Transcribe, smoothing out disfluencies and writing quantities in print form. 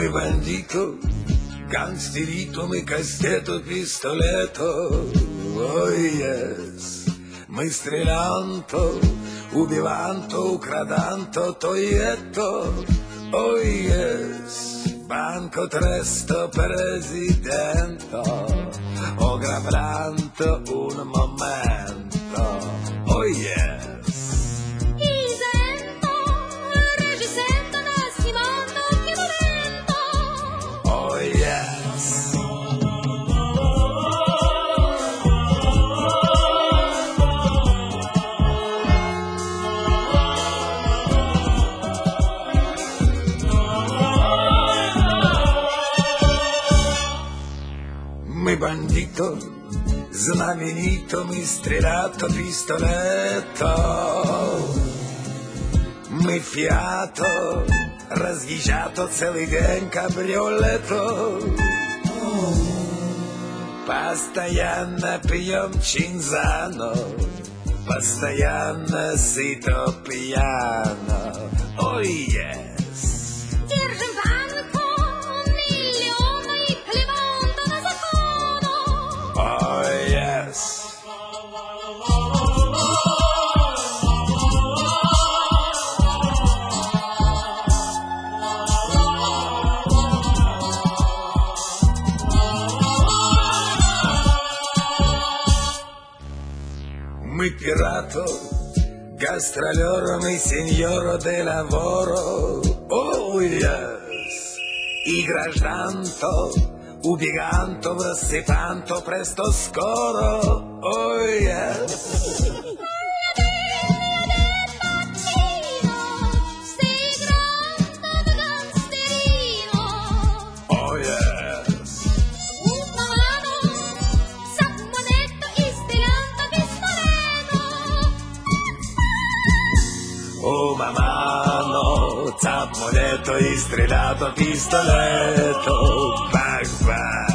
bandito, gangsterito, мы кастету, пистолетto, oh yes, мы стрелянто, убиванто, украданto, toietto, oh yes, banco tresto, presidento, oh grabranto, un momento, oh yes. Мы бандито, знаменито, мы стрелято, пистолетто. Мы фиато, разъезжато целый день кабриолето. Постоянно пьем чинзано, постоянно сыто пьяно. Ой, yes. Держим банку, миллионы, Леванта на закону. Oh, yes. Мы пирато, гастролеры, мы сеньоро де лаворо, oh yes, и гражданто, убеганто, рассыпанто, престо скоро, oh yes. Oh mamma, zappoletto, strellato, pistoletto, bang bang.